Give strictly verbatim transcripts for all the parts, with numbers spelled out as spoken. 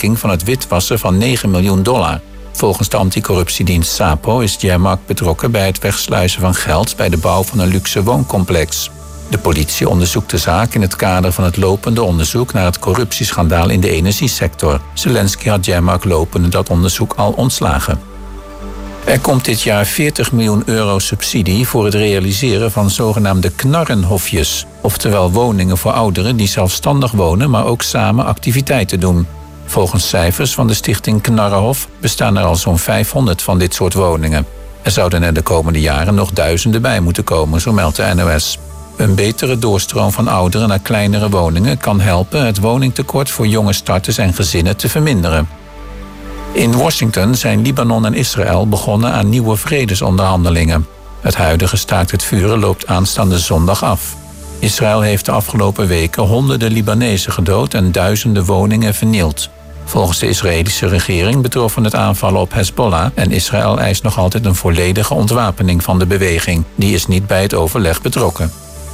verdenking van het witwassen van negen miljoen dollar. Volgens de anticorruptiedienst SAPO is Yermak betrokken bij het wegsluizen van geld bij de bouw van een luxe wooncomplex. De politie onderzoekt de zaak in het kader van het lopende onderzoek naar het corruptieschandaal in de energiesector. Zelensky had Yermak lopende dat onderzoek al ontslagen. Er komt dit jaar veertig miljoen euro subsidie voor het realiseren van zogenaamde knarrenhofjes. Oftewel woningen voor ouderen die zelfstandig wonen, maar ook samen activiteiten doen. Volgens cijfers van de stichting Knarrenhof bestaan er al zo'n vijfhonderd van dit soort woningen. Er zouden er de komende jaren nog duizenden bij moeten komen, zo meldt de N O S. Een betere doorstroom van ouderen naar kleinere woningen kan helpen het woningtekort voor jonge starters en gezinnen te verminderen. In Washington zijn Libanon en Israël begonnen aan nieuwe vredesonderhandelingen. Het huidige staakt het vuren loopt aanstaande zondag af. Israël heeft de afgelopen weken honderden Libanezen gedood en duizenden woningen vernield. Volgens de Israëlische regering betroffen het aanvallen op Hezbollah en Israël eist nog altijd een volledige ontwapening van de beweging. Die is niet bij het overleg betrokken.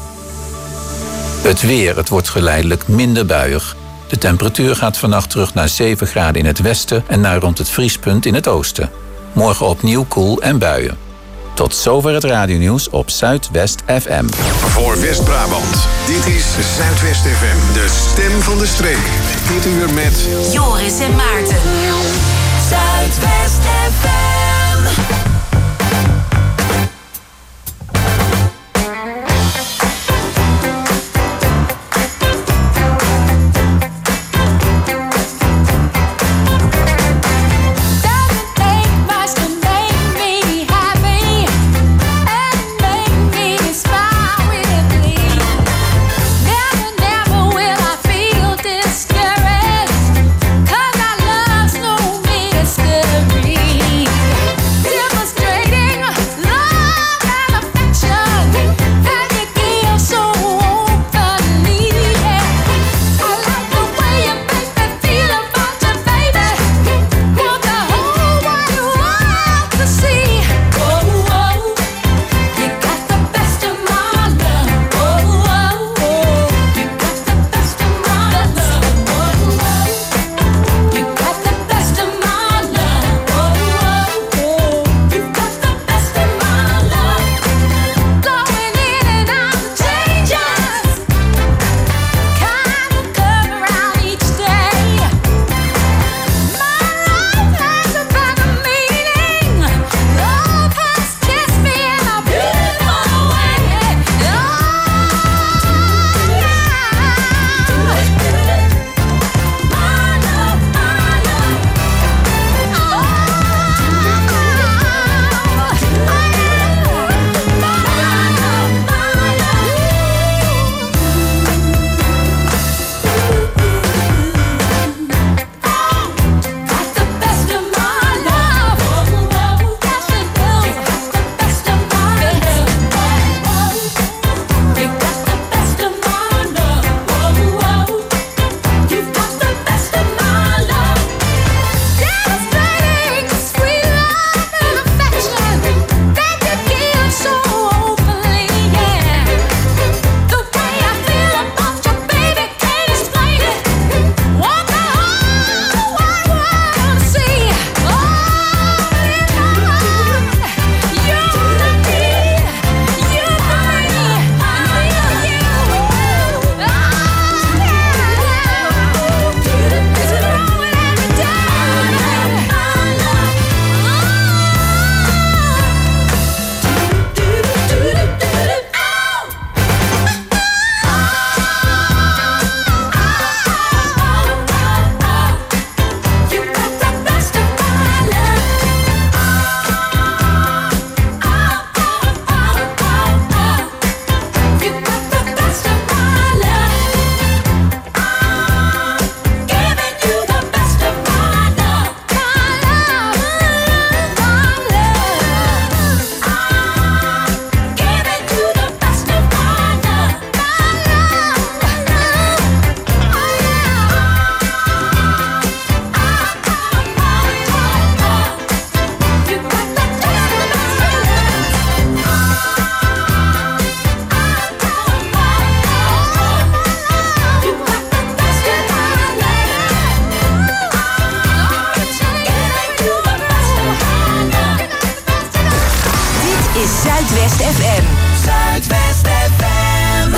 Het weer, het wordt geleidelijk minder buiig. De temperatuur gaat vannacht terug naar zeven graden in het westen en naar rond het vriespunt in het oosten. Morgen opnieuw koel en buien. Tot zover het radionieuws op Zuidwest F M. Voor West-Brabant, dit is Zuidwest F M, de stem van de streek. Dit uur met Joris en Maarten. Zuidwest F M. Give us Zuidwest F M. Zuidwest F M.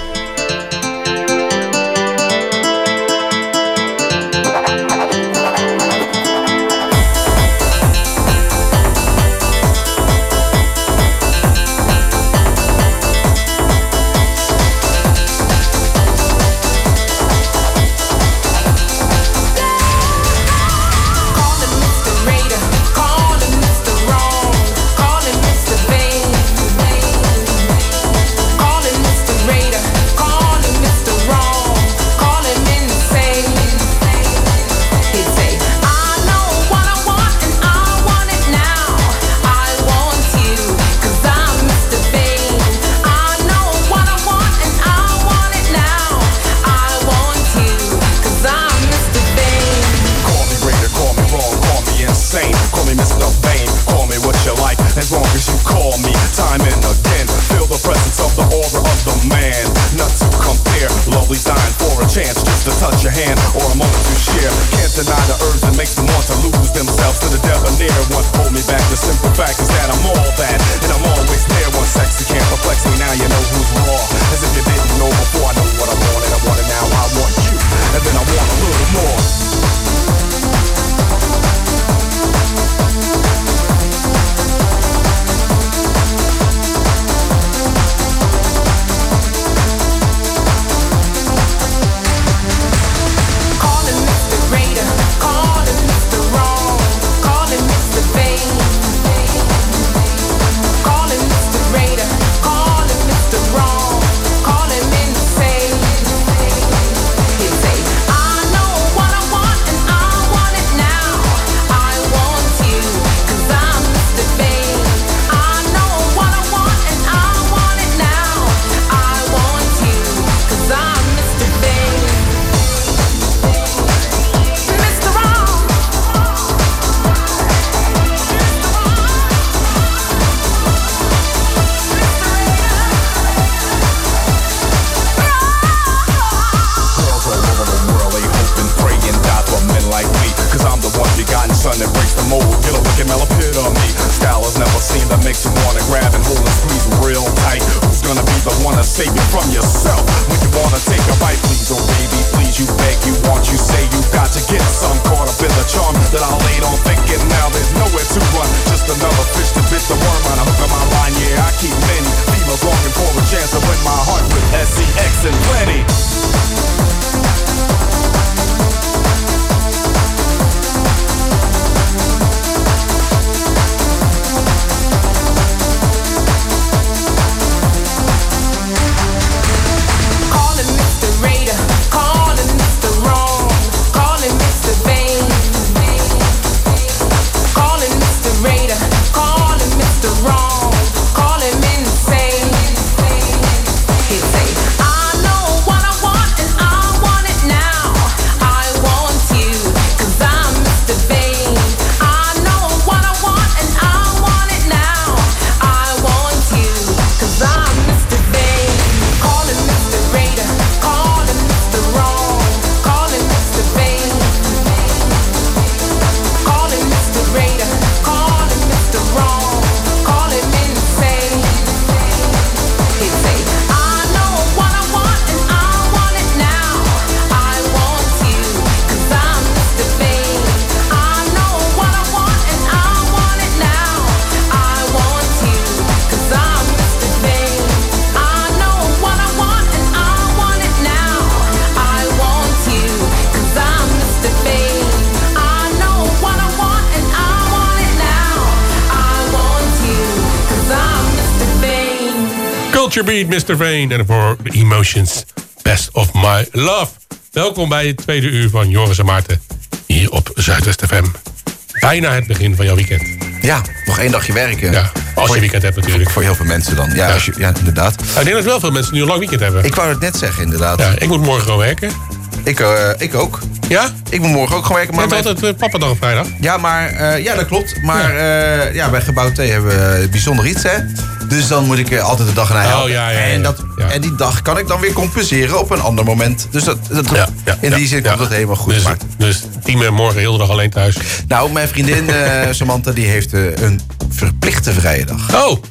Culture Beat, mister Vane. En voor The Emotions, Best of My Love. Welkom bij het tweede uur van Joris en Maarten. Hier op Zuidwest F M. Bijna het begin van jouw weekend. Ja, nog één dagje werken. Ja, als je, je weekend hebt natuurlijk. Voor, voor heel veel mensen dan. Ja, ja. Als je, ja inderdaad. Ik denk dat wel veel mensen nu een lang weekend hebben. Ik wou het net zeggen, inderdaad. Ja, ik moet morgen gewoon werken. Ik, uh, ik ook. Ja? Ik moet morgen ook gewoon werken. Maar je hebt met... altijd uh, papadag op vrijdag? Ja, maar uh, ja, dat klopt. Maar ja. Uh, ja, bij Gebouw T hebben we bijzonder iets, hè. Dus dan moet ik uh, altijd de dag erna helpen. Oh, ja, ja, ja. En, dat, ja. en die dag kan ik dan weer compenseren op een ander moment. Dus dat, dat, ja, ja, in die ja, zin ja. komt het helemaal goed. Dus, maar... dus team morgen heel de dag alleen thuis? Nou, mijn vriendin uh, Samantha die heeft uh, een verplichte vrije dag. Oh! Dus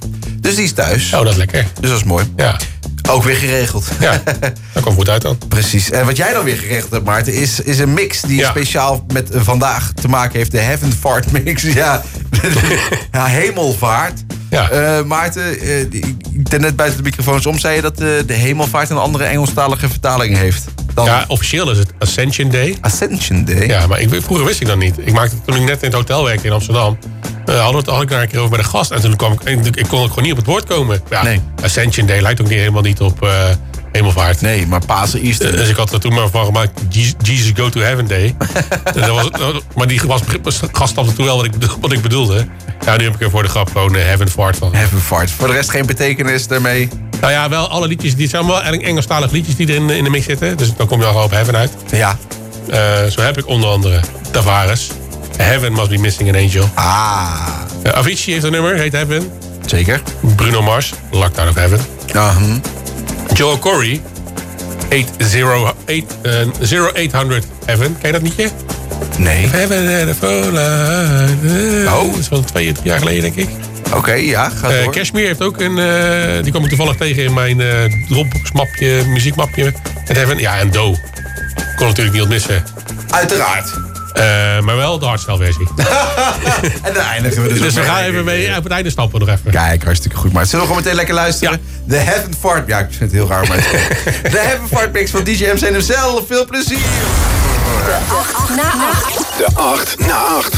Dus die is thuis. Oh, dat is lekker. Dus dat is mooi. Ja. Ook weer geregeld. Ja, dat komt goed uit dan. Precies. En wat jij dan weer geregeld hebt, Maarten, is, is een mix die Ja. speciaal met uh, vandaag te maken heeft. De Heaven Fart mix. Ja, ja hemelvaart. Ja. Uh, Maarten, uh, ik net buiten de microfoons om, zei je dat uh, de hemelvaart een andere Engelstalige vertaling heeft. Dan Ja, officieel is het Ascension Day. Ascension Day. Ja, maar ik, vroeger wist ik dat niet. Ik maakte toen ik net in het hotel werkte in Amsterdam. Uh, hadden we het al een keer over bij de gast. En toen kwam ik, ik, ik kon ook gewoon niet op het woord komen. Ja, Nee. Ascension Day lijkt ook niet, helemaal niet op uh, hemelvaart. Nee, maar Pasen, Easter. Uh, dus ik had er toen maar van gemaakt Je- Jesus Go to Heaven Day. En dat was, maar die was, gast snapte toen wel wat ik, bedoel- wat ik bedoelde. Ja, nu heb ik er voor de grap gewoon uh, Heaven Fart van. Heaven Fart. Voor de rest geen betekenis daarmee. Nou ja, wel alle liedjes. Die zijn wel Engelstalige liedjes die er in, in de mix zitten. Dus dan kom je al gewoon op Heaven uit. Ja. Uh, zo heb ik onder andere Tavares. Heaven Must Be Missing an Angel. Ah, Uh, Avicii heeft een nummer, heet Heaven. zeker. Bruno Mars, Lockdown of Heaven. Uh, hm. Joel Corey, acht honderd Heaven. Ken je dat liedje? Nee. Heaven and a Fallout. Oh. Dat is wel twee drie jaar geleden, denk ik. Oké, okay, ja, ga Uh, door. Cashmere heeft ook een... Uh, die kwam ik toevallig tegen in mijn uh, Dropbox-mapje, muziekmapje. Het Heaven, ja, en Doe. Kon natuurlijk niet ontmissen. Uiteraard. Uh, maar wel de hardstyle-versie. En dan eindigen we dus. Dus we ook gaan mee. even mee, op het einde stappen nog even. Kijk, hartstikke goed. Maar zullen we gewoon meteen lekker luisteren? De Heaven Fart. Ja, ik vind het heel raar, maar de Heaven Fart mix van D J M C en zelf. Veel plezier. De acht na acht.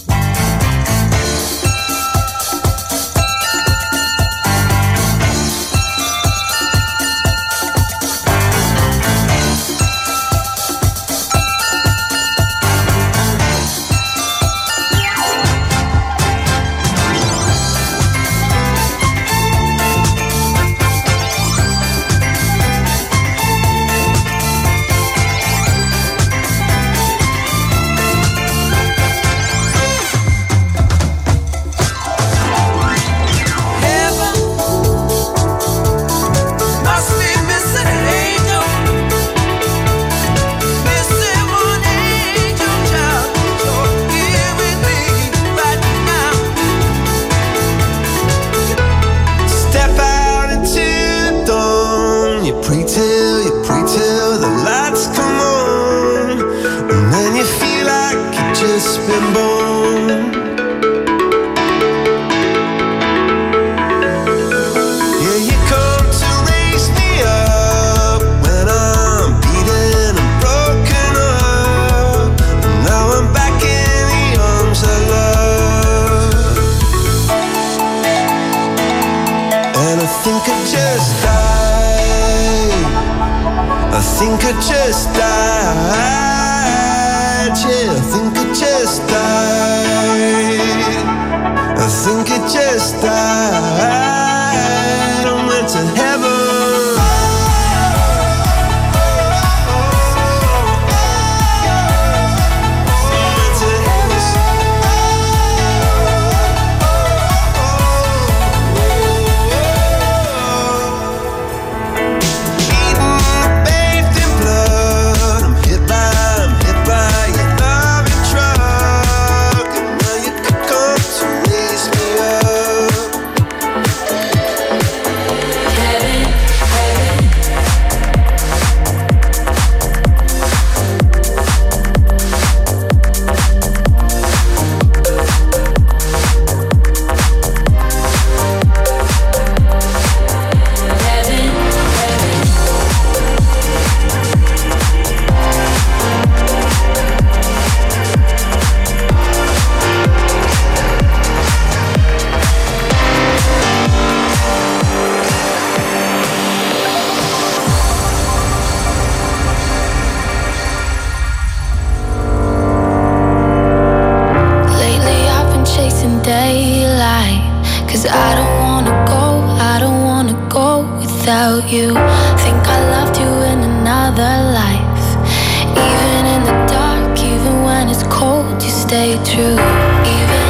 You think I loved you in another life. Even in the dark, even when it's cold, you stay true. Even,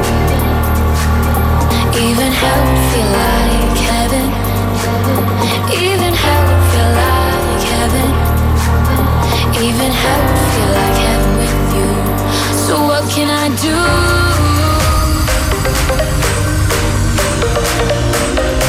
even hell would feel like heaven. Even hell would feel like heaven. Even hell would feel like heaven with you. So what can I do?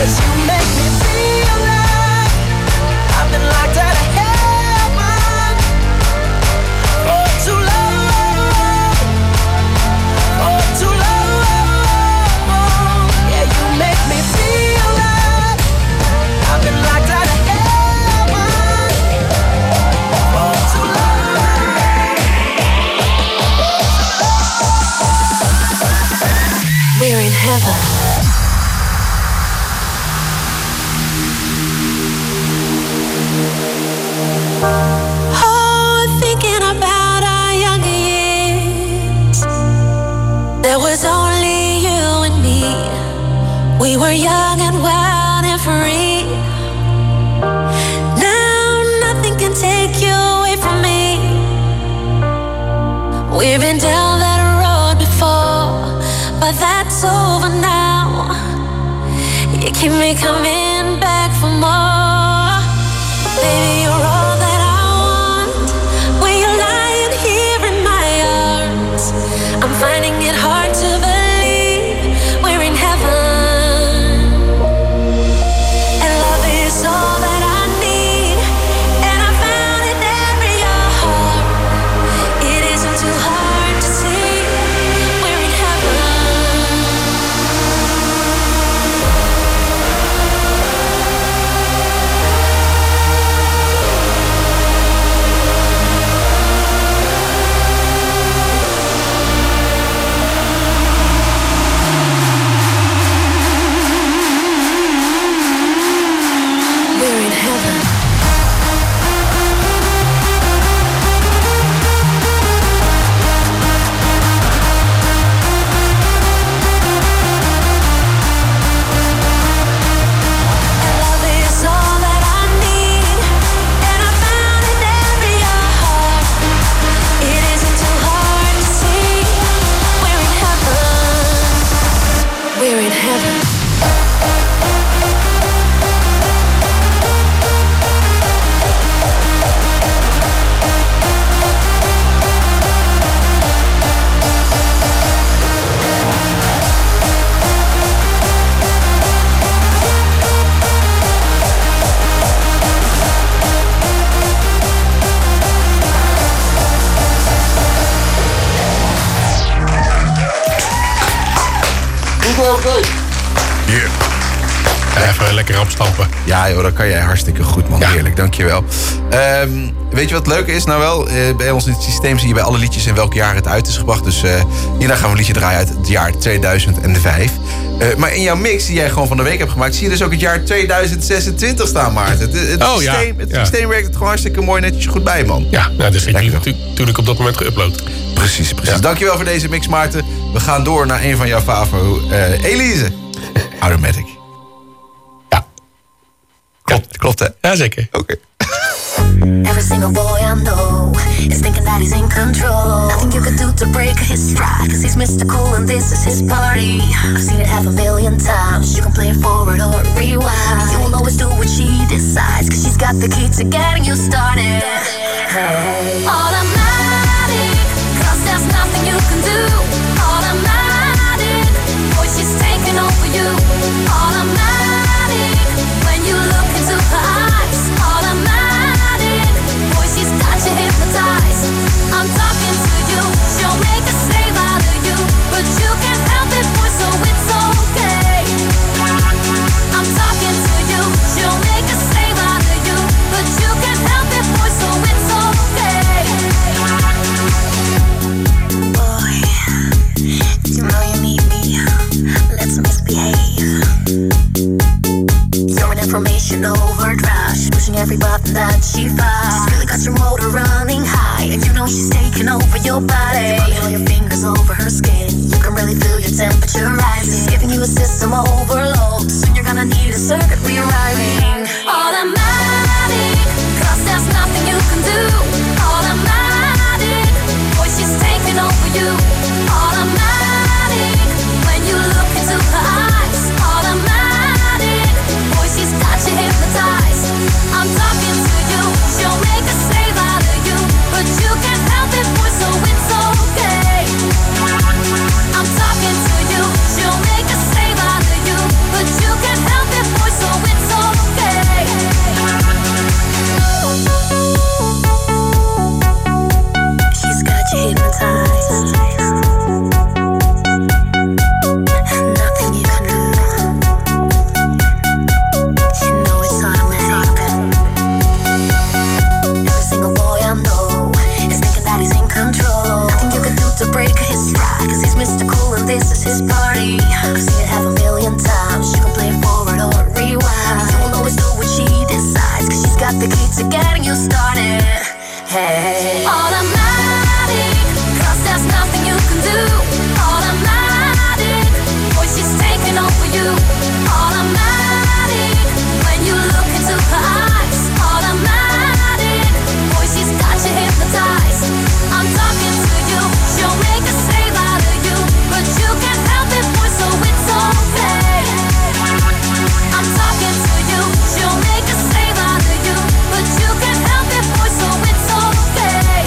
'Cause you make me feel like I've been locked out of heaven for too long, for too long. Yeah, you make me feel like I've been locked out of heaven for too long. We're in heaven. Oh, thinking about our younger years. There was only you and me. We were young and wild and free. Now nothing can take you away from me. We've been down that road before, but that's over now. You keep me coming back for more. Baby, you're all that I want. When you're lying here in my arms, I'm finding it hard to believe we're in heaven. And love is all that I need, and I found it there in your heart. It isn't too hard to see we're in heaven. We're in heaven. Love is all that I need, and I found it there in your heart. It isn't too hard to see we're in heaven. We're in heaven. Yeah. Even lekker opstampen. Ja joh, dat kan jij hartstikke goed man. Ja. Heerlijk, dankjewel. Um, weet je wat leuk is nou wel? Uh, bij ons in het systeem zie je bij alle liedjes in welk jaar het uit is gebracht. Dus uh, hierna gaan we een liedje draaien uit het jaar tweeduizend vijf. Uh, maar in jouw mix die jij gewoon van de week hebt gemaakt, zie je dus ook het jaar tweeduizend zesentwintig staan, Maarten. Het, het, Oh, ja. systeem, het Ja. systeem werkt het gewoon hartstikke mooi netjes goed bij, man. Ja, nou, dus ik Lekker. heb natuurlijk op dat moment geüpload. Precies, precies. Ja. Dankjewel voor deze mix, Maarten. We gaan door naar een van jouw favo, uh, Elise. Automatic. Ja. Klopt, klopt hè? Jazeker. Oké. Okay. Every single boy I know is thinking that he's in control. Nothing you could do to break his stride, cause he's Mister Cool and this is his party. I've seen it half a million times. You can play it forward or rewind. You will always do what she decides, cause she's got the key to getting you started. Hey. Automatic, cause there's nothing you can do. Automatic, boy, she's taking over you. Automatic, when you look into her eyes. Automatic, boy, she's got you hypnotized. I'm talking to you, she'll make a slave out of you, but you can't help it, boy, so it's okay. I'm talking to you, she'll make a slave out of you, but you can't help it, boy, so it's okay. Boy, you know you need me, let's misbehave. You're an information overdrive, she's pushing every button that she finds. She's really got your motor running high, and you know she's taking over your body. You're running all your fingers over her skin, you can really feel your temperature rising. She's giving you a system overload, soon you're gonna need a circuit rewriting. Automatic, cause there's nothing you can do. Automatic, boy, she's taking over you. Automatic, when you look into her eyes. Automatic, boy, she's got you hypnotized. I'm talking to you, she'll make a slave out of you, but you can't help it, boy, so it's okay. I'm talking to you, she'll make a slave out of you, but you can't help it, boy, party. I've seen it half a million times. You can play it forward or rewind. You'll always do what she decides, cause she's got the key to getting you started. Hey, automatic, cause there's nothing you can do. Automatic, boy, she's taking over you. Automatic, when you look into her eyes. Automatic, boy, she's got you hypnotized. I'm talking to you, she'll make a slave out of you, but you can't help it, boy, so it's okay. I'm talking to you, she'll make a slave out of you, but you can't help it, boy, so it's okay.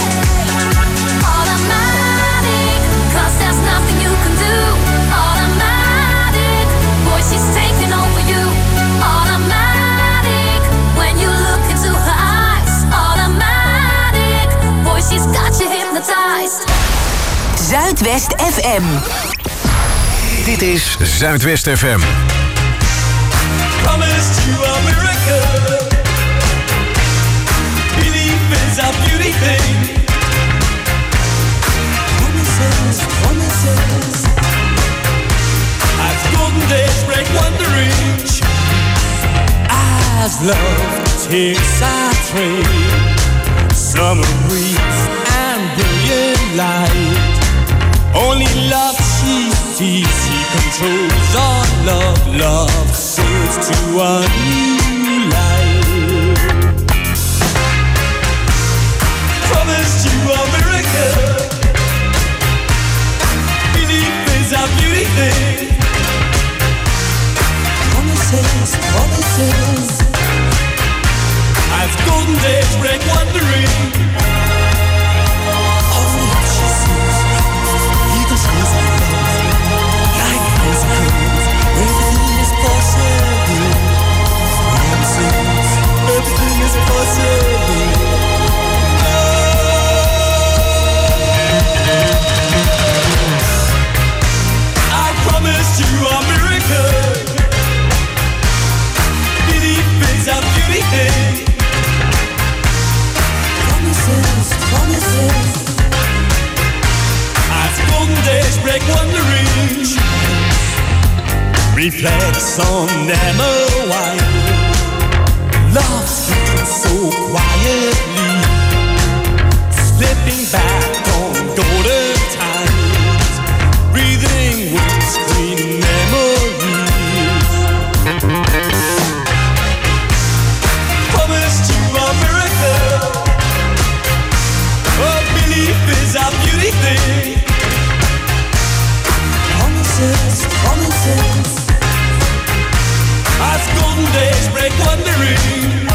Automatic, cause there's nothing you can do. Automatic, boy, she's taking over you. Automatic, when you look into her eyes. Automatic, boy, she's got you hypnotized. Zuidwest F M. Dit is Zuidwest F M. Promised you a miracle. Belief is a beauty thing. Promises, promises. As golden days break wondering. As love takes our train. Summer breeze and brilliant light. Only love she sees, she controls all love. Love sails to a new life. Promised you a miracle. Belief is a beauty thing. Promises, promises. As golden days break wondering. Only love she sees. He controls our love. Like musicals, everything is possible. Promises, everything is possible. I promised you a miracle. Belief is a beauty thing. Promises, promises. As golden days break wondering. Reflects on them a while. Love speaks so quietly. Slipping back on golden times. Breathing windscreen memories. Promised you a miracle. Oh, belief is a beauty thing. Promises, promises. As golden days break wondering.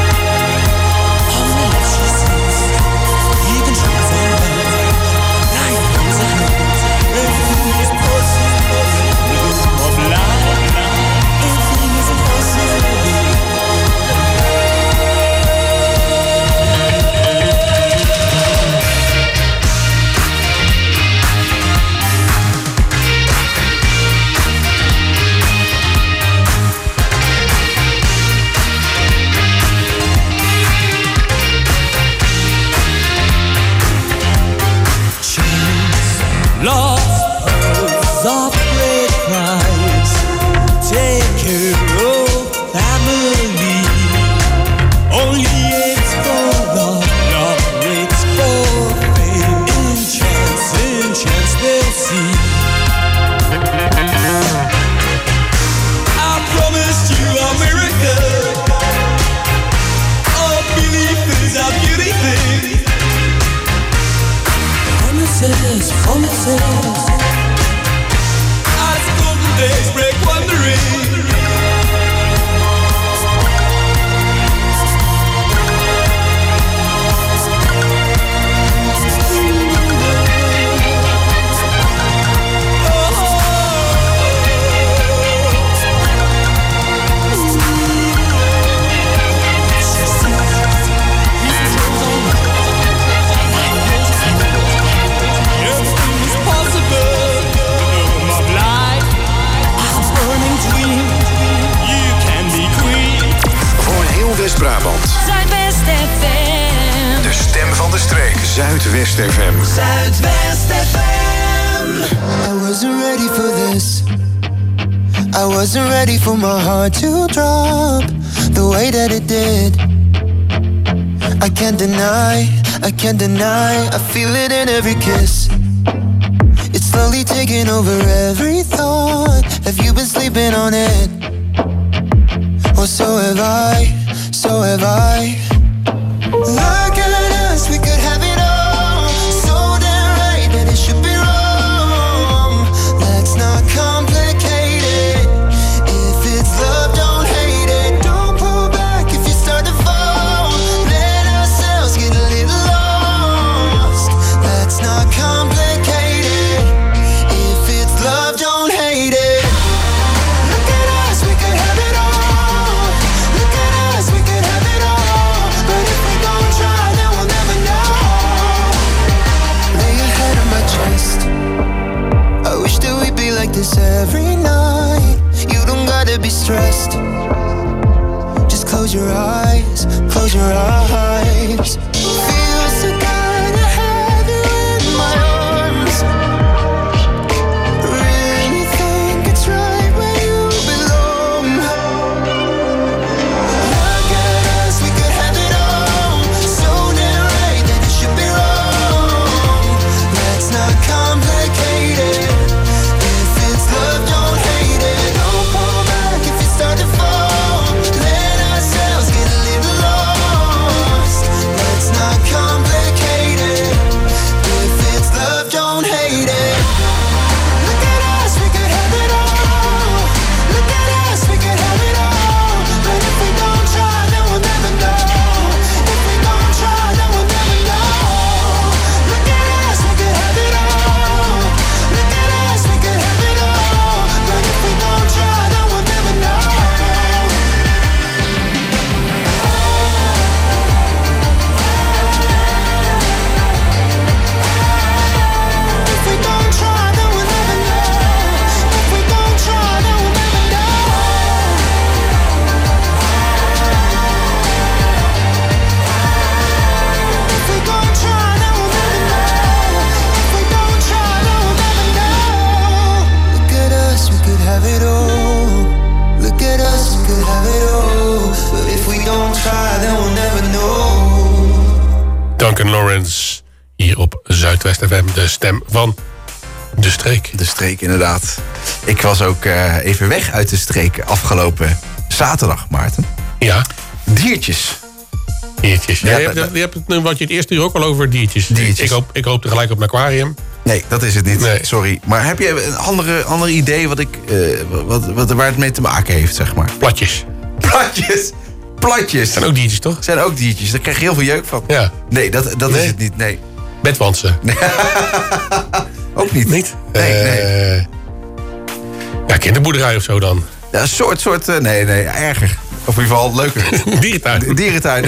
Only love she sees. He controls our love. Life goes ahead. Everything is possible. Of life, everything is possible. Lost pearls of great price. Take care of family. Only it's for love, love waits for fame. In chance, in chance they'll see. I promised you a miracle. Oh, belief is a beauty thing. Promises, promises. As golden days break wondering. West-Brabant. Zuidwest F M. De stem van de streek. Zuidwest F M. Zuidwest F M. I wasn't ready for this. I wasn't ready for my heart to drop the way that it did. I can't deny, I can't deny, I feel it in every kiss. It's slowly taking over every thought. Have you been sleeping on it? Well, so have I, so have I. Look at us, we could have it all. So damn right that it should be wrong. Let's not complicate it. If it's love, don't hate it. Don't pull back if you start to fall. Let ourselves get a little lost. Let's not complicate it. If it's love, don't hate it. Look at us, we could have it all. Look at us, we could have it all. But if we don't try, then we'll never know. Lay your head on my chest. I wish that we'd be like this every night. You don't gotta be stressed. Just close your eyes, close your eyes. Feels so good to have you in my arms. Really think it's right where you belong. Look at us, we could have it all. So damn right that it should be wrong. Let's not complicate it. If it's love, don't hate it. Don't pull back if you start to fall. Let ourselves get a little lost. Let's not complicate it. If it's love, don't hate it. Look at us, we could have it all. Look at us, we could have it all. But if we don't try, then we'll never know. If we don't try, then we'll never know. Look at us, we could have it all. Look at us, we could have it all. But if we don't try, then we'll never know. If we don't try, then we'll never know. If we don't try, then we'll never know. If we don't try, then we'll never know. If we don't try, then we'll never know. Look at us, we could have it all. Look at us, we could have it all. But if we don't try, then we'll never know. Duncan Lawrence, hier op Zuidwest F M, de stem van de streek. De streek, inderdaad. Ik was ook eh, even weg uit de streek afgelopen zaterdag, Maarten. Ja, Diertjes. diertjes. Ja, Ja, je, hebt, dat- je hebt het, wat je het eerste uur ook al over diertjes. Diertjes. Ik, hoop, ik hoop tegelijk op een aquarium. Nee, dat is het niet. Nee. Sorry. Maar heb je een andere, andere idee wat ik, eh, wat, wat, waar het mee te maken heeft, zeg maar? Platjes. Platjes. Platjes. Zijn ook diertjes, toch? Zijn ook diertjes. Daar krijg je heel veel jeuk van. Ja. Nee, dat, dat Nee? is het niet. Nee. Bedwansen. Ook niet. Niet? Nee, nee. Eh, ja, kinderboerderij of zo dan. Ja, een soort, soort... eh, nee, nee, erger. Of in ieder geval leuker. Dierentuin. Dierentuinen.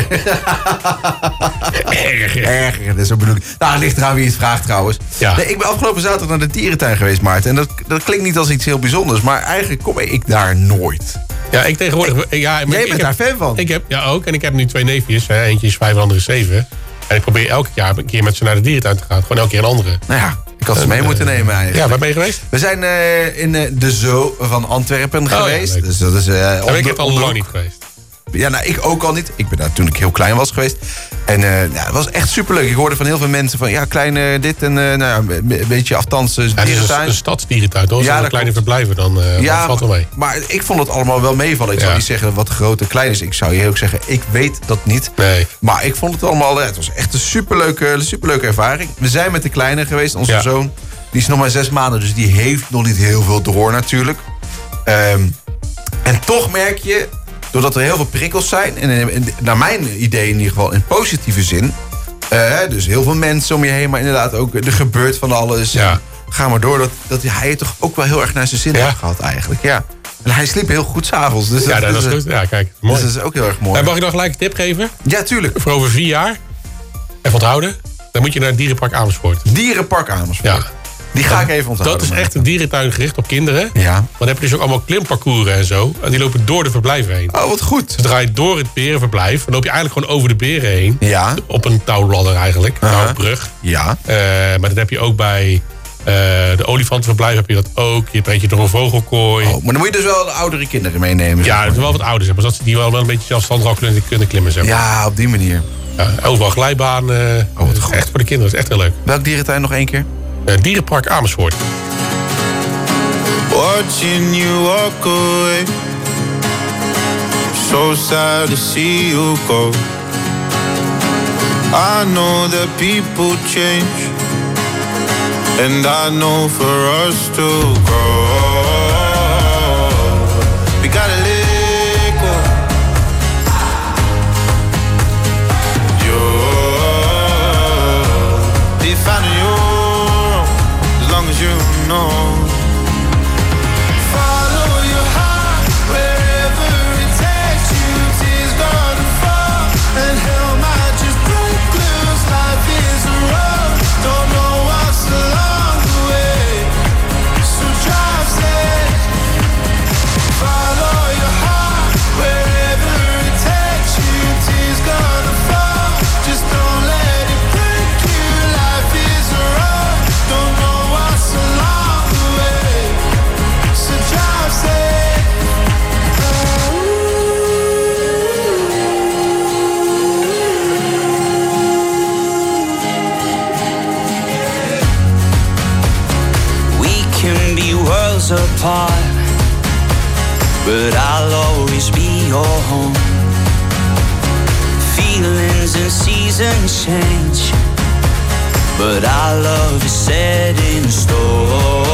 Erg. Erger, dat is zo bedoel ik. Nou, het ligt eraan wie het vraagt trouwens. Ja. Nee, ik ben afgelopen zaterdag naar de dierentuin geweest, Maarten. En dat, dat klinkt niet als iets heel bijzonders. Maar eigenlijk kom ik daar nooit. Ja, ik tegenwoordig... Ja, maar Jij ik bent heb, daar fan van. Ik heb, ja, ook. En ik heb nu twee neefjes. Hè. Eentje is vijf en de andere is zeven. En ik probeer elke jaar een keer met ze naar de dierentuin te gaan. Gewoon elke keer een andere. Nou ja, ik had ze mee moeten nemen eigenlijk. Ja, waar ben je geweest? We zijn eh, in eh, de Zoo van Antwerpen ja, geweest. leuk. Dus dat is... eh Daar ben ik onder- echt al onder- lang niet geweest. Ja, nou, ik ook al niet. Ik ben daar toen ik heel klein was geweest. En eh, ja, het was echt superleuk. Ik hoorde van heel veel mensen van... Ja, kleine dit en eh, nou ja, een be- een beetje afstands eh, Ja, het is een, dierentuin. een stadsdierentuin, toch? Ja, Ja, dat kleine klopt. verblijven, dan uh, Ja, valt wel mee. maar ik vond het allemaal wel meevallen. Ik Ja. zou niet zeggen wat groot en klein is. Ik zou je heel zeggen, ik weet dat niet. Nee. Maar ik vond het allemaal... ja, het was echt een superleuke, superleuke ervaring. We zijn met de kleine geweest. Onze Ja. zoon, die is nog maar zes maanden. Dus die heeft nog niet heel veel door natuurlijk. Ehm, en toch merk je... Doordat er heel veel prikkels zijn, en in- in- naar mijn idee in ieder geval in positieve zin. eh, dus heel veel mensen om je heen, maar inderdaad ook er gebeurt van alles. Ja. En ga maar door, dat, dat hij het toch ook wel heel erg naar zijn zin Ja. heeft gehad eigenlijk. Ja. En hij sliep heel goed s'avonds. Dus Ja, dat, dat is eh, goed. Ja, kijk, Dus mooi. dat is ook heel erg mooi. En mag ik nog gelijk een tip geven? Ja, tuurlijk. Voor over vier jaar. Even onthouden. Dan moet je naar het dierenpark Amersfoort. Dierenpark Amersfoort. Ja. Die ga ik even onthouden. Dat is maar. echt een dierentuin gericht op kinderen. Ja. Maar dan heb je dus ook allemaal klimparcours en zo. En die lopen door de verblijven heen. Oh, wat goed. Dus dan ga je door het berenverblijf. Dan loop je eigenlijk gewoon over de beren heen. Ja. Op een touwladder eigenlijk. Een Aha. touwbrug. Ja. Eh, maar dat heb je ook bij Uh, de olifantenverblijf heb je dat ook. Je traint je door een vogelkooi. Oh, maar dan moet je dus wel de oudere kinderen meenemen. Ja, het is wel wat ouder, zeg maar. Zodat ze die wel, wel een beetje zelfstandig al kunnen, kunnen klimmen. Zeg maar. Ja, op die manier. Ja, overal glijbaan. Uh, oh, wat goed. Echt voor de kinderen, dat is echt heel leuk. Welk dierentuin nog één keer? Uh, Dierenpark Amersfoort. Watching you walk away. So sad to see you go. I know that people change. And I know for us to grow, we gotta let go. You'll be finding your own, as long as you know. Follow your heart wherever it takes you. Tears gonna fall and hell might just break loose. Life is a road, don't know what's along. Apart, but I'll always be your home. Feelings and seasons change, but our love is set in stone.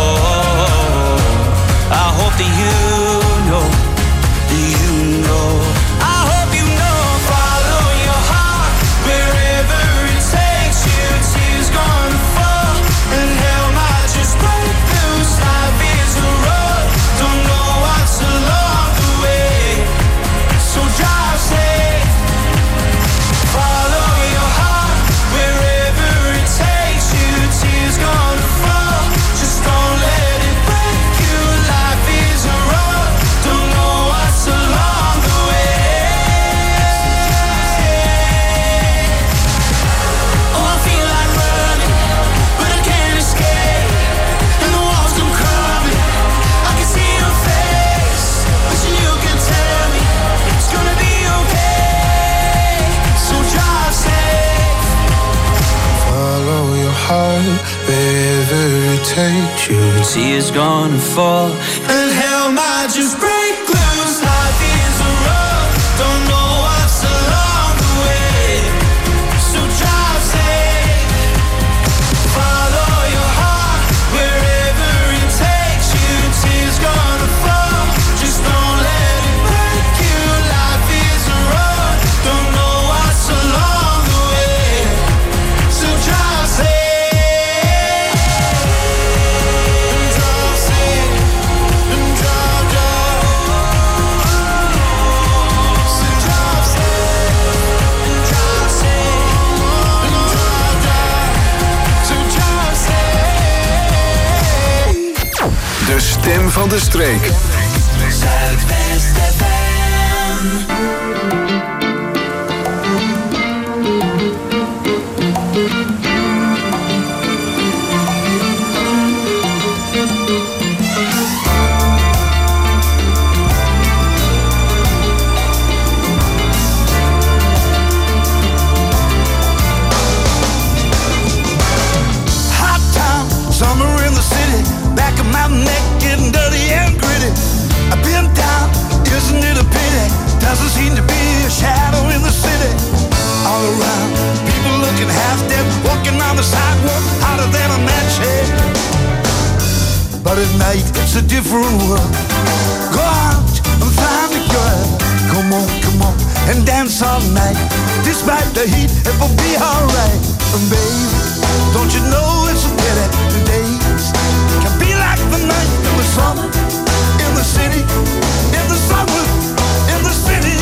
I hope that you know, that you know. I hope you know. Follow your heart wherever it takes you. Tears gonna fall and hell might just break loose. Life is a road, don't know what's along the way. So drive safe. Follow your heart wherever it takes you. Tears gonna fall, just don't let it break you. Life is a road, don't know what's along the way. Oh, I feel like running, but I can't escape. And the walls come crumbling, I can see your face. Wishing you could tell me it's gonna be okay. So drive safe. Follow your heart wherever it takes you. Tears gonna fall and hell might just break loose. Life is a road, don't know what's along the way. So drive safe. Follow your heart wherever it takes you. Tears gonna fall, just don't let it break you. Life is a road, don't know what's along the way. So drive safe. Drive safe. Drive, drive. So drive safe. Drive safe. Drive, drive. So drive safe. De stem van de streek. Zuidwest F M. Hot town, summer in the city. Back of my neck getting dirty and gritty. I've been down, isn't it a pity? Doesn't seem to be a shadow in the city. All around, people looking half dead, walking on the sidewalk, hotter than a match head. But at night, it's a different world. Go out and find a girl. Come on, come on, and dance all night. Despite the heat, it will be alright. And baby, don't you know it's a pity the days can be like the night in the summer, in the city, in the summer, in the city.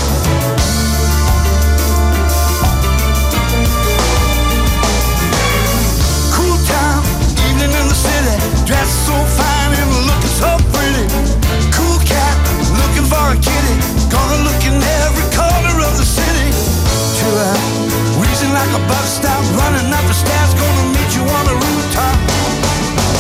Cool town, evening in the city, dressed so fine and looking so pretty. Cool cat, looking for a kitty, gonna look in every corner of the city. Chill out, wheezing like a bus stop, running up the stairs, gonna meet you on the rooftop.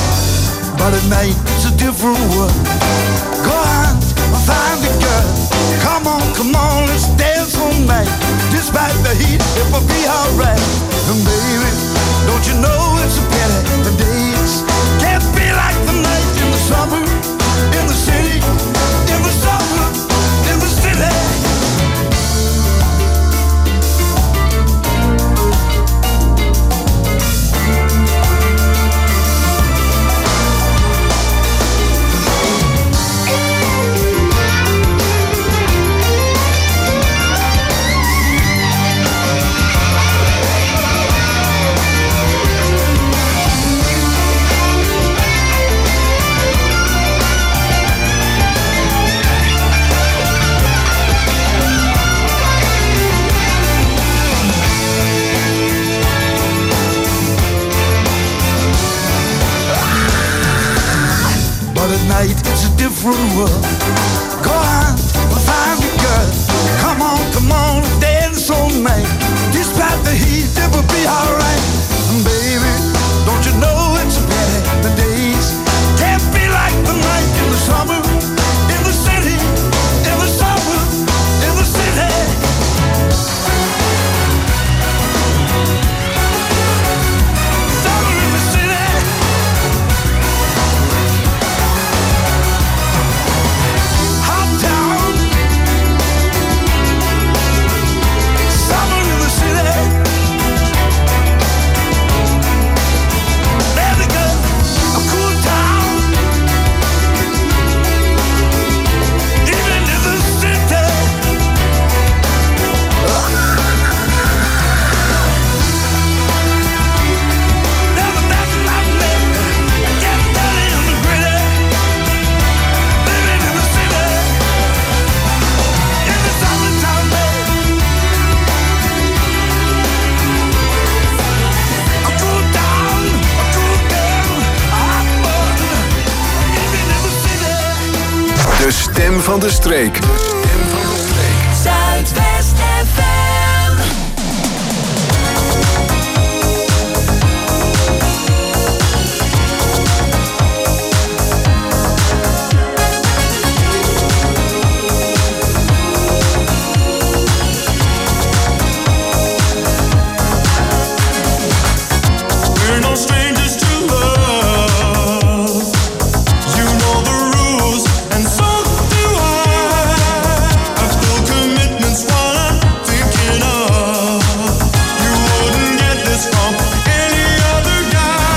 different world. Go on, find a girl. Come on, come on, dance all night. Despite the heat, it will be alright. And baby, don't you know it's a pity the days can't be like the night in the summer, in the city, in the summer, in the city. Summer in the city. Hot town. Summer in the city. There we go. A cool town. Even in the city. Never back in my bed. Get dirty in the gritty. Living in the city. In the summertime, babe. A cool town, a cool girl, a hot bud. Even in the city. De stem van de streek. De stem van de streek. Zuidwest F M. We're no strangers to love. You know the rules, and so do I. I feel commitment's what I'm thinking of. You wouldn't get this from any other guy.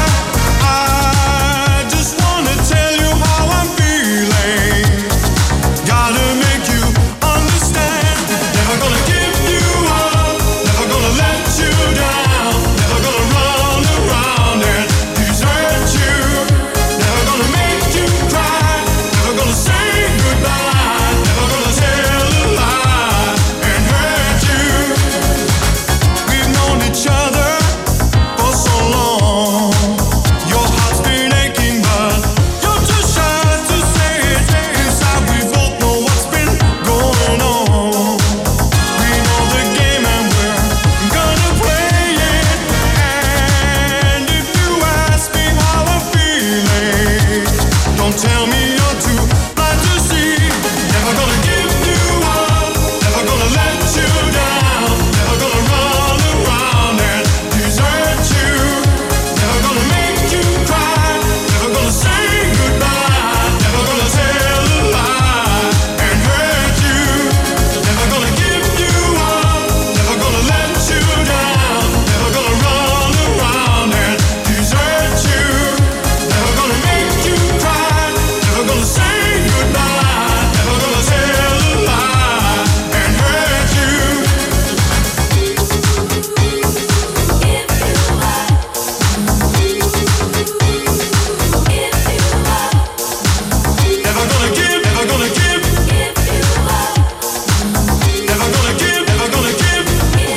I just wanna tell you how I'm feeling. Gotta make you understand. Never gonna give you up. Never gonna let you down. Never gonna run around and desert you. Never gonna make you cry. Never gonna say goodbye. Never gonna tell a lie and hurt you. We've known each other for so long. Your heart's been aching, but you're too shy to say it. Inside we both know what's been going on. We know the game and we're gonna play it. And if you ask me how I'm feeling, don't tell me you're too blind to see. Never gonna give you up. Never gonna let you down. Never gonna run around and desert you. Never gonna make you cry. Never gonna say goodbye. Never gonna tell a lie and hurt you. Never gonna give you up. Never gonna let you down. Never gonna run around and desert you. Never gonna make you cry. Never gonna say goodbye. Never gonna tell a lie and hurt you. Never gonna give, never gonna give. Never gonna give, never gonna give.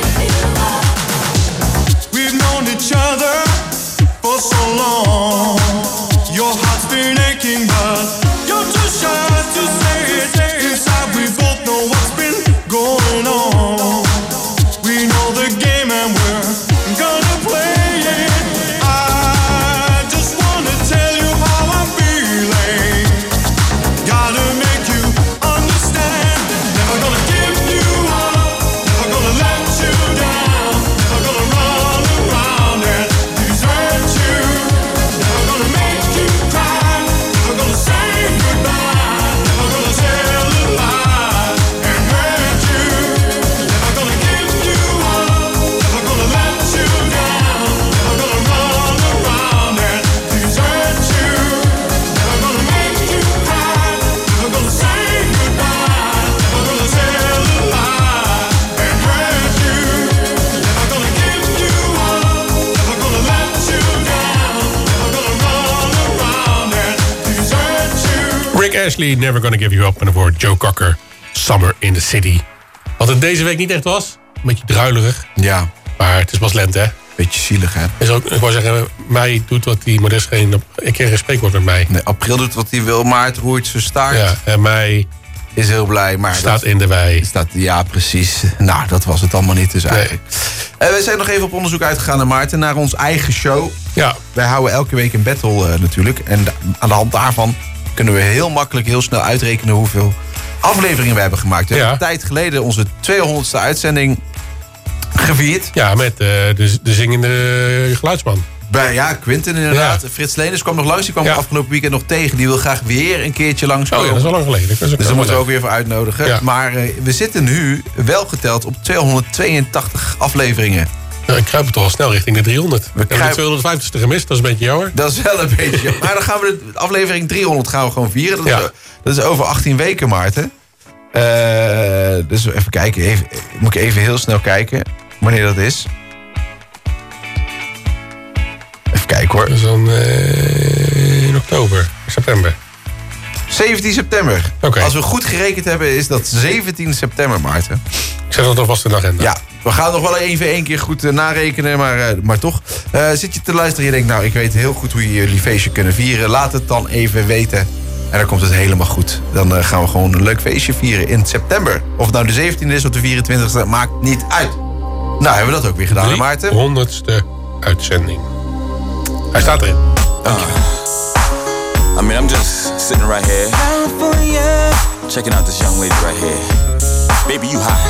We've known each other for so long. Your heart's been aching, but you're too shy to say it. Inside we both know what's been going on. We know the game and we're gonna play it. I just wanna tell you how I'm feeling. Gotta make you understand. Never gonna give you up. Never gonna let you down. Never gonna run around and desert you. Never gonna make you cry. Never gonna say goodbye. Never gonna tell a lie and hurt you. Never gonna give you up. Never gonna let you down. Never gonna run around and desert you. Never gonna make you cry. Never gonna say goodbye. Never gonna tell a lie and hurt you. Never gonna give you up. Never gonna let you down. Never gonna run around and desert you. Rick Ashley, Never Gonna Give You Up. En daarvoor Joe Cocker, Summer in the City. Wat het deze week niet echt was. Een beetje druilerig. Ja. Maar het is pas lente, hè? Beetje zielig, hè? Is ook, ik wou zeggen, mei doet wat hij, maar er is geen... Ik ken geen spreekwoord met mei. Nee, april doet wat hij wil, maart roert zijn staart. Ja, en mei... Is heel blij, maar... Staat dat, in de wei. Staat, ja, precies. Nou, dat was het allemaal niet dus eigenlijk. Nee. Uh, we zijn nog even op onderzoek uitgegaan naar Maarten, naar ons eigen show. Ja. Wij houden elke week een battle uh, natuurlijk. En da- aan de hand daarvan kunnen we heel makkelijk, heel snel uitrekenen hoeveel afleveringen we hebben gemaakt. We ja. hebben een tijd geleden onze tweehonderdste uitzending gevierd. Ja, met uh, de, de zingende geluidsman. Bij, ja, Quinten inderdaad. Ja. Frits Leners kwam nog langs. Die kwam ja. afgelopen weekend nog tegen. Die wil graag weer een keertje langskomen. Oh ja, dat is al lang geleden. Dat is dus daar moeten we ook weer voor uitnodigen. Ja. Maar uh, we zitten nu wel geteld op tweehonderdtweeëntachtig afleveringen. Nou, ik kruip het toch al snel richting de driehonderd. We, we hebben kruip... de tweehonderdvijftigste gemist. Dat is een beetje jammer. Dat is wel een beetje jammer. Maar dan gaan we de aflevering driehonderd gaan we gewoon vieren. Dat, ja. is, dat is over achttien weken, Maarten. Uh, dus even kijken. Even, moet ik even heel snel kijken wanneer dat is. Even kijken hoor. Dat is dan uh, in oktober, september. zeventien september. Okay. Als we goed gerekend hebben, is dat zeventien september, Maarten. Ik zet dat alvast in de agenda. Ja, we gaan nog wel even één keer goed uh, narekenen, maar, uh, maar toch. Uh, zit je te luisteren en je denkt, nou, ik weet heel goed hoe je jullie feestje kunnen vieren. Laat het dan even weten. En dan komt het helemaal goed. Dan uh, gaan we gewoon een leuk feestje vieren in september. Of het nou de zeventiende is of de vierentwintigste, maakt niet uit. Nou, hebben we dat ook weer gedaan, hè, Maarten? honderdste uitzending. Hij staat erin. Uh, I mean, I'm just sitting right here, checking out this young lady right here. Baby, you hot.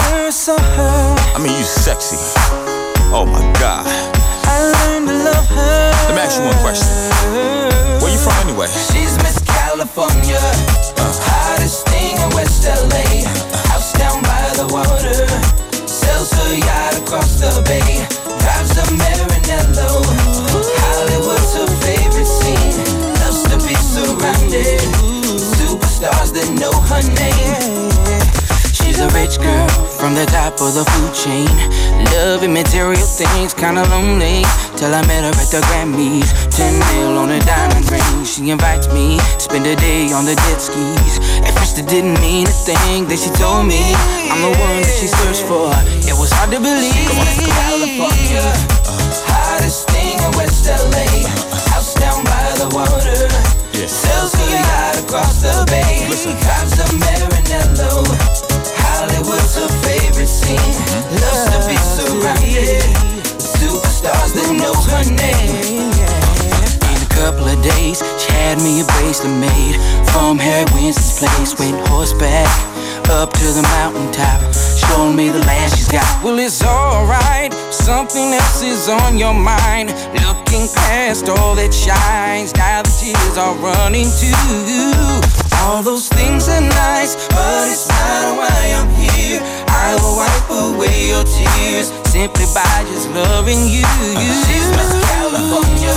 I mean, you sexy. Oh my God. Let me ask you one question. Where you from anyway? She's Miss California, uh. hottest thing in West L A. House down by the water, sells her yacht across the bay, drives a Maranello. Hollywood's her favorite scene, loves to be surrounded superstars that know her name. She's a rich girl from the top of the food chain, loving material things, kinda lonely, till I met her at the Grammys. Ten mil on a diamond ring, she invites me to spend a day on the jet skis. At first it didn't mean a thing, then she told me I'm the one that she searched for. It was hard to believe. Come on, come on. California, uh, hottest thing in West L A, uh, house down by the water, yeah. Sells her yacht across the bay, listen. Drives a Maranello. Hollywood's her favorite scene, loves to be surrounded superstars that know her name. In a couple of days, she had me a bracelet made from Harry Winston's place. Went horseback up to the mountaintop, showing me the land she's got. Well, it's alright, something else is on your mind. Looking past all that shines, now the tears are running too. All those things are nice, but it's not why I'm here. I will wipe away your tears simply by just loving you. She's Miss California,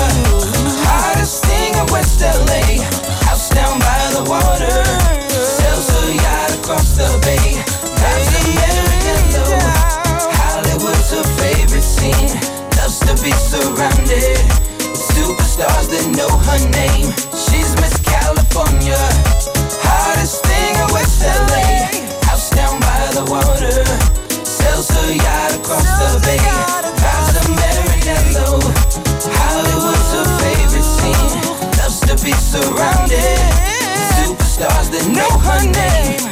hottest thing in West L A, house down by the water, sells her yacht across the bay, drives a Maranello. Hollywood's her favorite scene, loves to be surrounded superstars that know her name. She's Miss California, hottest thing in West L A, house down by the water, sells her yacht across the bay, drives a Maranello. Hollywood's her favorite scene, loves to be surrounded superstars that know her name.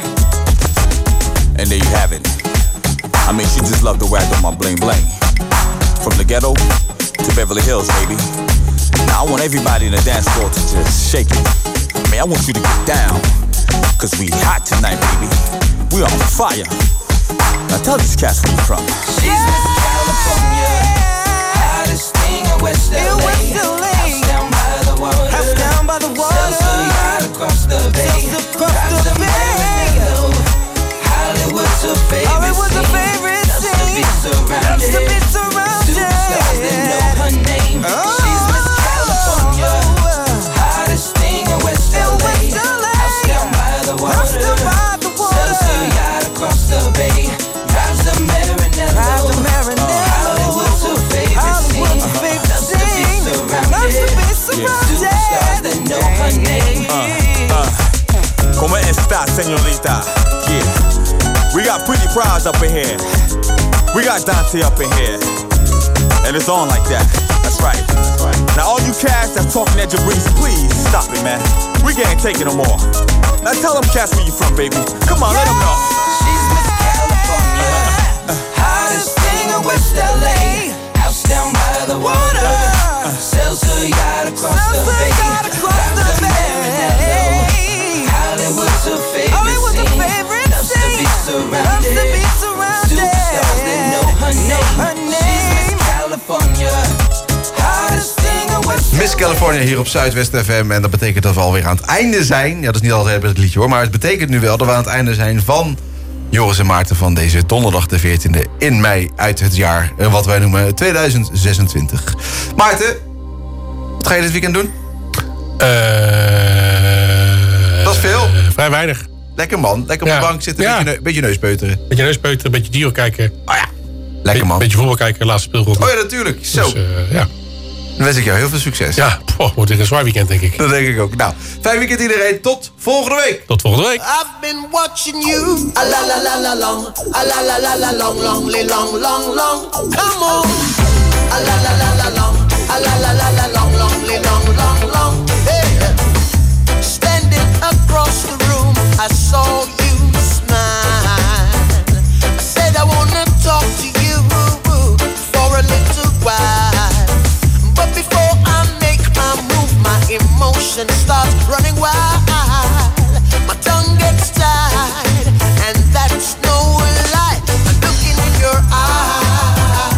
And there you have it. I mean, she just loved the way I do my bling bling. From the ghetto to Beverly Hills, baby. Now I want everybody in the dance floor to just shake it. I mean, I want you to get down, cause we hot tonight, baby. We on fire. Now tell these cats where you from. She's Miss California, hottest thing in West L A, house down by the water, house down by the water, sells her yacht across the bay, drives a Maranello. Hollywood's her favorite scene, loves to be surrounded superstars that know her name. She's Miss California, hottest thing in West L A, house down by the water, sells her yacht across the bay, drives a Maranello. Hollywood's her favorite scene, loves to be surrounded superstars that know her name. Uh, uh, como esta, señorita? Yeah, we got Pretty Prize up in here. We got Dante up in here. And it's on like that. That's right. Now all you cats that's talking at Jabrice, please stop it, man. We can't take it no more. Now tell them cats where you from, baby. Come on, yeah. Let them know. She's Miss California, hottest thing in West L A. House down by the water, sells her yacht across the bay. Drives a Maranello. Hollywood's her favorite scene. Loves to be surrounded. Superstars that know her name. She's Miss California, hottest thing in West L A. Miss California hier op Zuidwest F M. En dat betekent dat we alweer aan het einde zijn. Ja, dat is niet altijd het liedje hoor. Maar het betekent nu wel dat we aan het einde zijn van Joris en Maarten van deze donderdag de veertiende in mei uit het jaar eh, wat wij noemen tweeduizend zesentwintig. Maarten, wat ga je dit weekend doen? Uh, dat is veel. Uh, vrij weinig. Lekker man, lekker op ja. de bank zitten, een ja. beetje, beetje neuspeuteren. Beetje neuspeuteren, beetje Giro kijken. Oh ja, lekker man. Beetje voetbal kijken, laatste speelronde. Oh ja, natuurlijk. Zo. Dus, uh, ja. Dan wens ik jou heel veel succes. Ja, poh, wordt weer een zwaar weekend, denk ik. Dat denk ik ook. Nou, fijn weekend iedereen. Tot volgende week. Tot volgende week. I've been watching you. A la la la la long. A la la la la long, long, long, long, long. Come on. A la la la la long. A la la la la long, long, long, long, long. Hey. Standing across the room, I saw you smile. I said I wanna talk to you for a little while. But before I make my move, my emotion starts running wild. My tongue gets tied, and that's no lie. I'm looking in your eyes.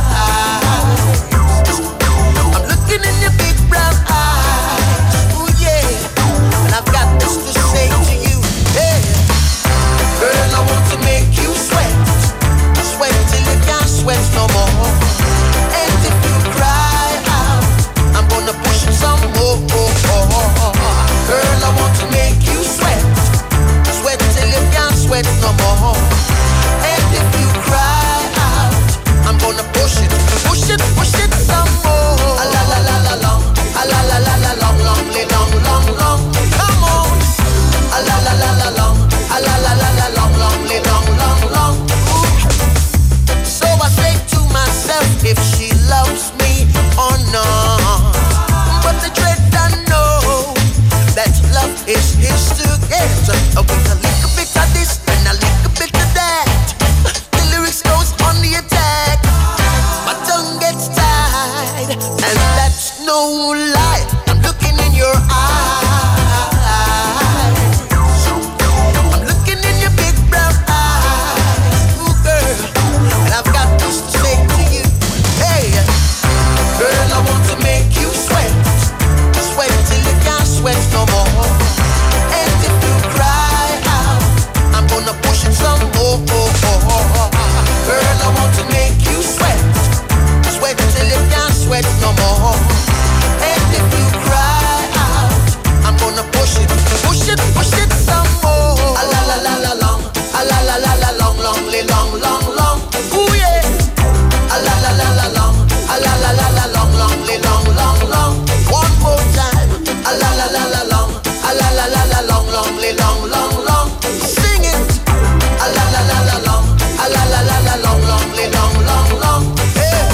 I'm looking in your big brown eyes. Oh yeah, and I've got this to say to you. Hey, girl, I want to make you sweat, sweat till you can't sweat no more. And if you cry out, I'm gonna push it some more. Girl, I want to make you sweat, sweat till you can't sweat no more. And if you cry out, I'm gonna push it, push it, push it some more. A la la la la long, a la la la la long, long, long, long, long. Come on. A la la la la long, a la la la la long, long, long, long, long. Ooh. So I say to myself, if she loves me or not. But the dread I know that love is his to get. Uh, with a little bit of this and a little bit of that, the lyrics goes on the attack. My tongue gets tied, and that's no lie. I'm looking in your eyes. I'm looking in your big brown eyes. Ooh, girl, and I've got this to say to you. Hey, girl, I want to make you sweat, sweat till you can't sweat no more. And if you cry out, I'm gonna push it some more. Girl, I want to make you sweat, sweat till you can't sweat no more. And if you cry out, I'm gonna push it, push it, push it some more. A la la la la long, a la la la la long, long, long, long, long. Ooh yeah. A la la la la long, a la la la la long, long, long, long, long. One more time. A la la la la long, a la la la la long, long, long, long, long. Sing it. A la la la la long, a la la la la long, long, long, long, long. Hey.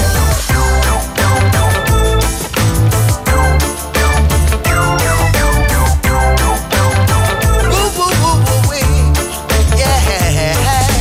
Woo woo woo woo wee. Yeah.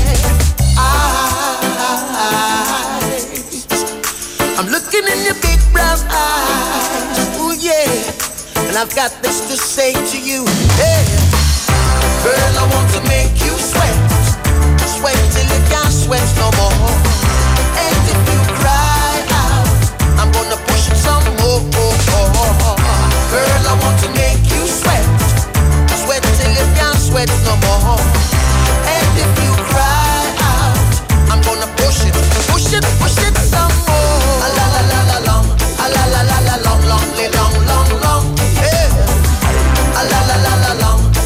Eyes. I'm looking in your big brown eyes. Ooh yeah. And I've got this to say to you. Hey, girl, I want to make you sweat, sweat till you can't sweat no more. And if you cry out, I'm gonna push it some more. Girl, I want to make you sweat, sweat till you can't sweat no more. And if you cry out, I'm gonna push it, push it, push it some more. A la la la la long, a la la la la long, long, long, long, long. A la la la la long,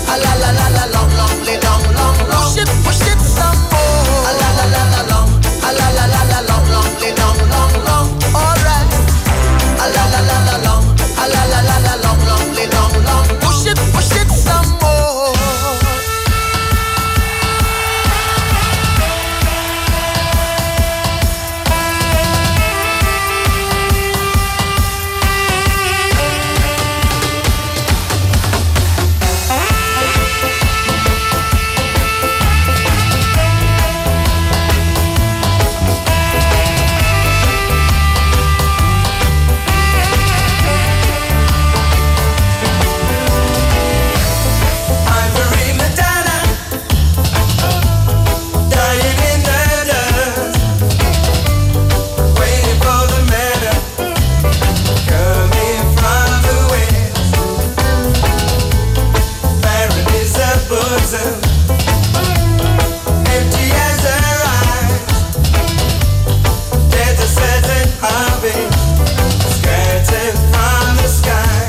frozen, empty as her eyes. There's a certain heartbeat skirting from the skies.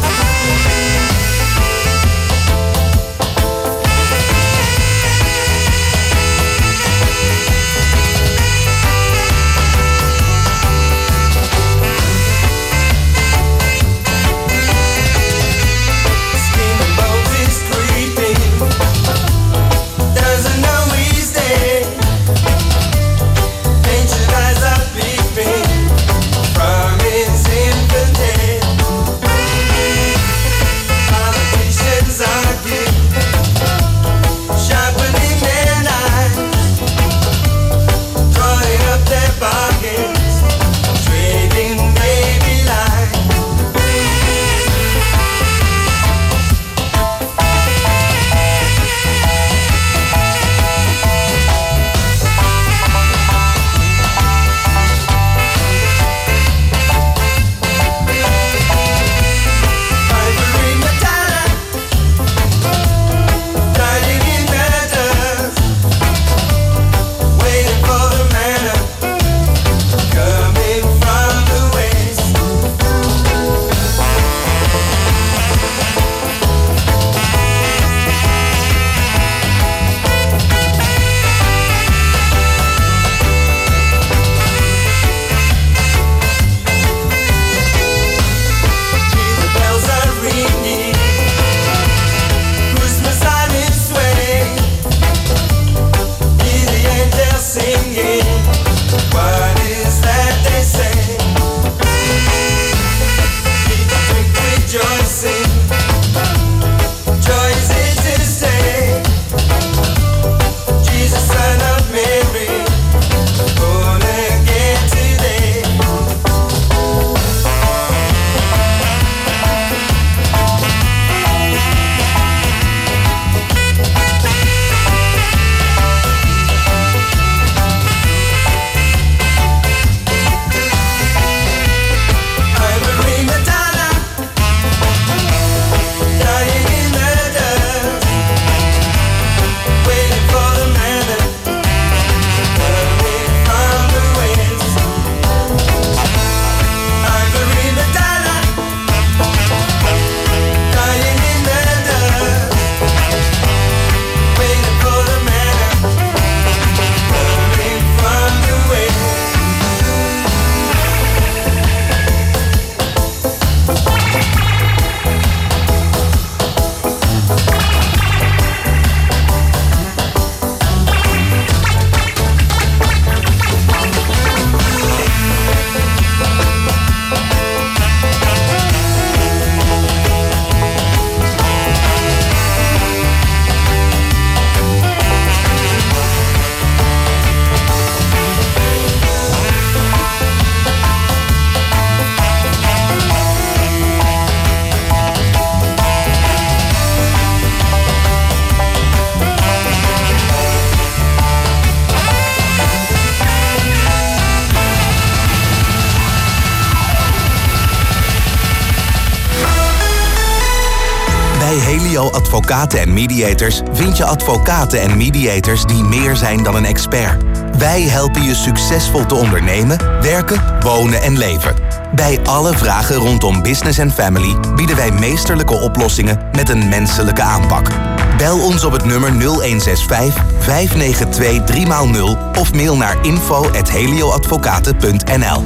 Advocaten en Mediators vind je advocaten en mediators die meer zijn dan een expert. Wij helpen je succesvol te ondernemen, werken, wonen en leven. Bij alle vragen rondom business en family bieden wij meesterlijke oplossingen met een menselijke aanpak. Bel ons op het nummer nul een zes vijf, vijf negen twee, drie nul of mail naar info at helioadvocaten punt n l.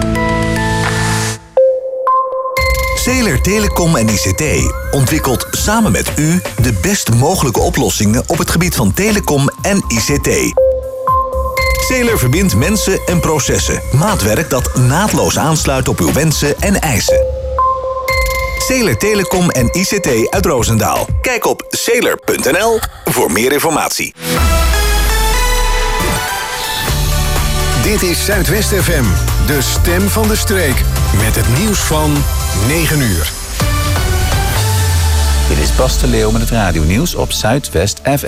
Zeeler Telecom en I C T ontwikkelt samen met u de best mogelijke oplossingen op het gebied van telecom en I C T. Zeeler verbindt mensen en processen. Maatwerk dat naadloos aansluit op uw wensen en eisen. Zeeler Telecom en I C T uit Roosendaal. Kijk op zeeler punt n l voor meer informatie. Dit is Zuidwest F M, de stem van de streek. Met het nieuws van negen uur. Dit is Bas de Leeuw met het radionieuws op Zuidwest F